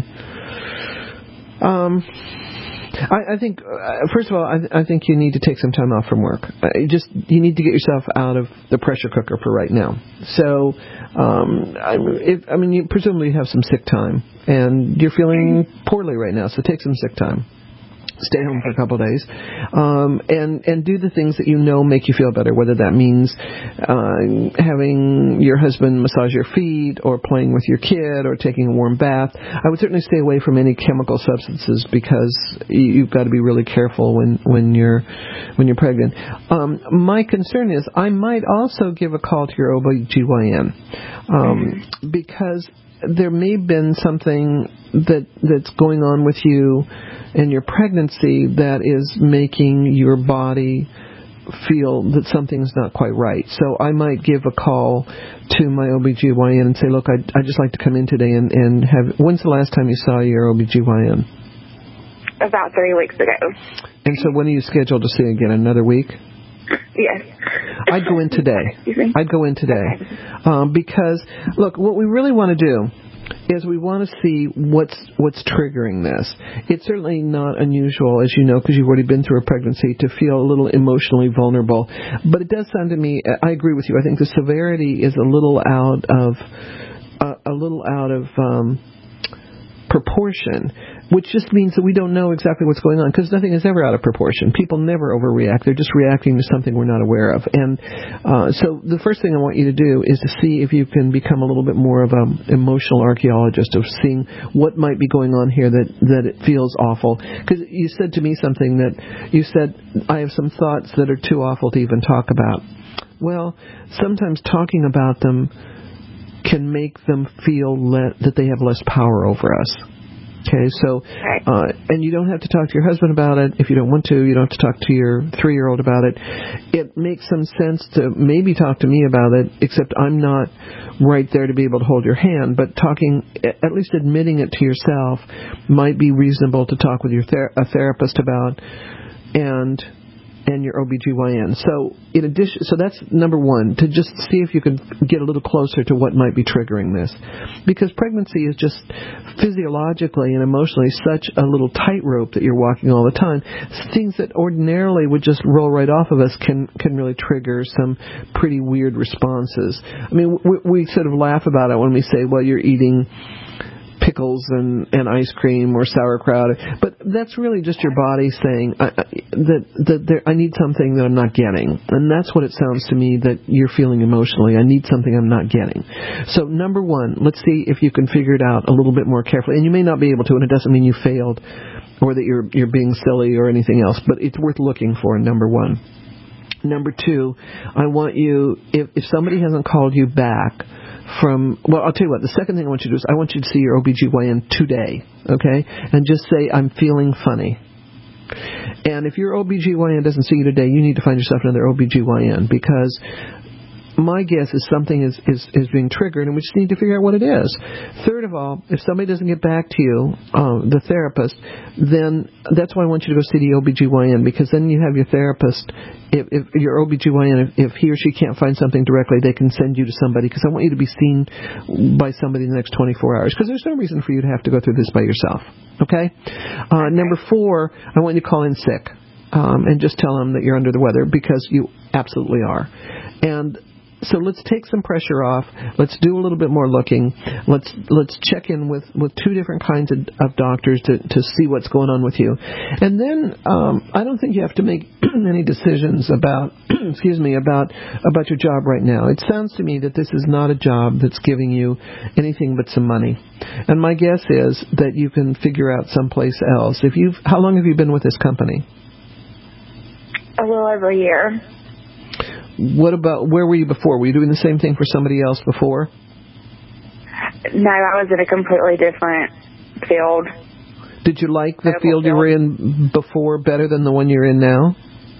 Speaker 3: I think, first of all, I think you need to take some time off from work. You need to get yourself out of the pressure cooker for right now. So, you presumably have some sick time, and you're feeling poorly right now, so take some sick time. Stay home for a couple of days, and do the things that make you feel better, whether that means having your husband massage your feet, or playing with your kid, or taking a warm bath. I would certainly stay away from any chemical substances because you've got to be really careful when you're pregnant. My concern is I might also give a call to your OBGYN because there may have been something that's going on with you and your pregnancy that is making your body feel that something's not quite right. So I might give a call to my OBGYN and say, look, I'd just like to come in today and have... When's the last time you saw your OBGYN?
Speaker 14: About 3 weeks ago.
Speaker 3: And so when are you scheduled to see again? Another week?
Speaker 14: Yes.
Speaker 3: I'd go in today. Because, look, what we really want to do is we want to see what's triggering this. It's certainly not unusual, as you know, because you've already been through a pregnancy, to feel a little emotionally vulnerable. But it does sound to me, I agree with you, I think the severity is a little out of proportion, which just means that we don't know exactly what's going on, because nothing is ever out of proportion. People never overreact. They're just reacting to something we're not aware of. And so the first thing I want you to do is to see if you can become a little bit more of an emotional archaeologist, of seeing what might be going on here that it feels awful. Because you said to me something that you said, I have some thoughts that are too awful to even talk about. Well, sometimes talking about them can make them feel that they have less power over us. Okay, so, and you don't have to talk to your husband about it if you don't want to. You don't have to talk to your 3-year-old about it. It makes some sense to maybe talk to me about it, except I'm not right there to be able to hold your hand. But talking, at least admitting it to yourself, might be reasonable to talk with a therapist about, and your OBGYN. So in addition, so that's number one, to just see if you can get a little closer to what might be triggering this. Because pregnancy is just physiologically and emotionally such a little tightrope that you're walking all the time. Things that ordinarily would just roll right off of us can really trigger some pretty weird responses. I mean, we sort of laugh about it when we say, well, you're eating pickles and ice cream or sauerkraut, but that's really just your body saying that I need something that I'm not getting, and that's what it sounds to me that you're feeling emotionally. I need something I'm not getting. So number one, let's see if you can figure it out a little bit more carefully, and you may not be able to, and it doesn't mean you failed or that you're being silly or anything else, but it's worth looking for. Number one. Number two, I want you, if somebody hasn't called you back well, I'll tell you what, the second thing I want you to do is I want you to see your OBGYN today, okay? And just say, I'm feeling funny. And if your OBGYN doesn't see you today, you need to find yourself another OBGYN, because my guess is something is being triggered, and we just need to figure out what it is. Third of all, if somebody doesn't get back to you, the therapist, then that's why I want you to go see the OBGYN, because then you have your therapist. If your OBGYN, if he or she can't find something directly, they can send you to somebody, because I want you to be seen by somebody in the next 24 hours, because there's no reason for you to have to go through this by yourself. Okay? Number 4, I want you to call in sick. And just tell them that you're under the weather, because you absolutely are. And so let's take some pressure off. Let's do a little bit more looking. Let's check in with 2 different kinds of doctors to see what's going on with you. And then I don't think you have to make any decisions about about your job right now. It sounds to me that this is not a job that's giving you anything but some money. And my guess is that you can figure out someplace else. How long have you been with this company?
Speaker 14: A little over a year.
Speaker 3: Where were you before? Were you doing the same thing for somebody else before?
Speaker 14: No, I was in a completely different field.
Speaker 3: Did you like the field you were in before better than the one you're in now?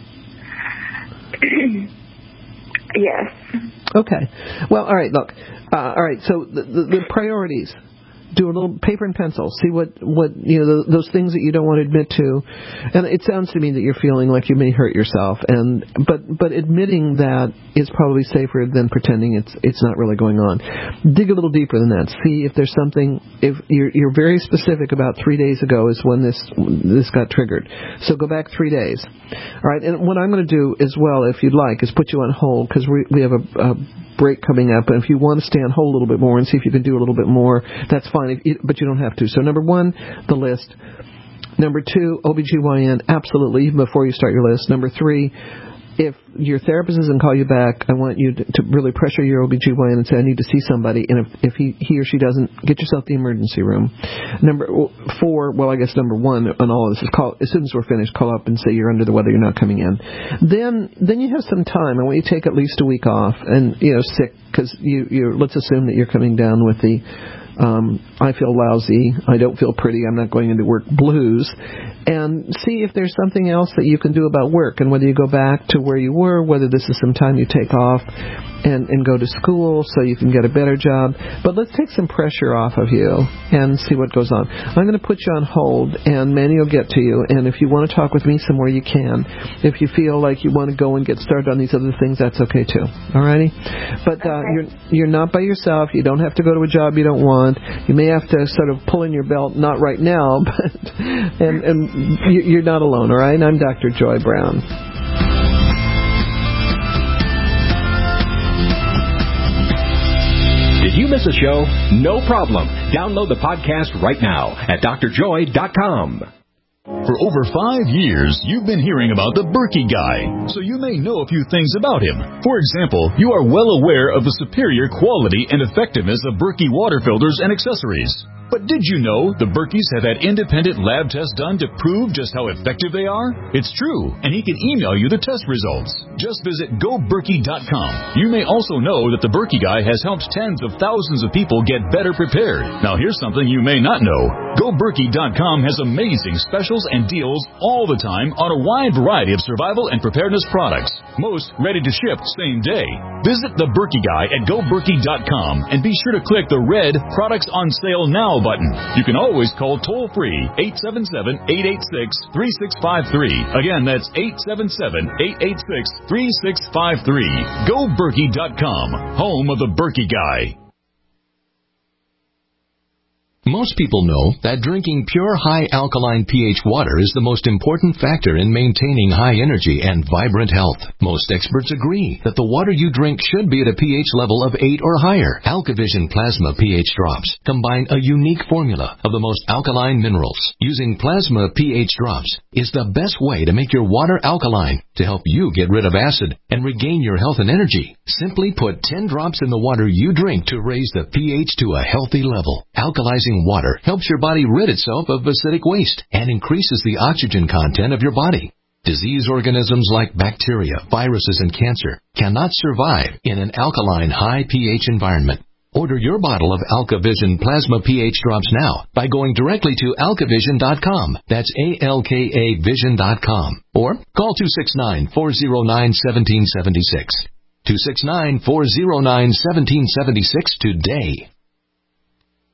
Speaker 14: Yes.
Speaker 3: Okay. Well, all right, look. All right, so the priorities. Do a little paper and pencil. See what those things that you don't want to admit to. And it sounds to me that you're feeling like you may hurt yourself. But admitting that is probably safer than pretending it's not really going on. Dig a little deeper than that. See if there's something. If you're very specific about 3 days ago is when this got triggered. So go back 3 days. All right. And what I'm going to do as well, if you'd like, is put you on hold, because we have a break coming up, and if you want to stay on hold a little bit more and see if you can do a little bit more, that's fine, but you don't have to. So number 1, the list. Number 2, OBGYN, absolutely, even before you start your list. Number 3, if your therapist doesn't call you back, I want you to really pressure your OBGYN and say, I need to see somebody. And if he or she doesn't, get yourself the emergency room. Number 4, well, I guess number 1 on all of this is as soon as we're finished, call up and say you're under the weather, you're not coming in. Then you have some time. I want you to take at least a week off, and sick, because let's assume that you're coming down with the I feel lousy, I don't feel pretty, I'm not going into work blues, and see if there's something else that you can do about work, and whether you go back to where you were, whether this is some time you take off and go to school so you can get a better job. But let's take some pressure off of you and see what goes on. I'm going to put you on hold, and Manny will get to you, and if you want to talk with me somewhere, you can. If you feel like you want to go and get started on these other things, that's okay too. Alrighty? But you're not by yourself. You don't have to go to a job you don't want. You may have to sort of pull in your belt, not right now, but and you're not alone, all right? I'm Dr. Joy Brown.
Speaker 2: Did you miss a show? No problem. Download the podcast right now at drjoy.com.
Speaker 8: For over 5 years, you've been hearing about the Berkey Guy, so you may know a few things about him. For example, you are well aware of the superior quality and effectiveness of Berkey water filters and accessories. But did you know the Berkeys have had independent lab tests done to prove just how effective they are? It's true, and he can email you the test results. Just visit GoBerkey.com. You may also know that the Berkey Guy has helped tens of thousands of people get better prepared. Now here's something you may not know. GoBerkey.com has amazing specials and deals all the time on a wide variety of survival and preparedness products. Most ready to ship same day. Visit the Berkey Guy at GoBerkey.com and be sure to click the red Products on Sale Now button. You can always call toll-free 877-886-3653. Again, that's 877-886-3653. GoBerkey.com, home of the Berkey Guy.
Speaker 19: Most people know that drinking pure high alkaline pH water is the most important factor in maintaining high energy and vibrant health. Most experts agree that the water you drink should be at a pH level of 8 or higher. AlkaVision Plasma pH drops combine a unique formula of the most alkaline minerals. Using plasma pH drops is the best way to make your water alkaline to help you get rid of acid and regain your health and energy. Simply put 10 drops in the water you drink to raise the pH to a healthy level. Alkalizing water helps your body rid itself of acidic waste and increases the oxygen content of your body. Disease organisms like bacteria, viruses, and cancer cannot survive in an alkaline high pH environment. Order your bottle of AlkaVision Plasma pH drops now by going directly to alkavision.com. That's ALKA Vision.com. Or call 269-409-1776. 269-409-1776 today.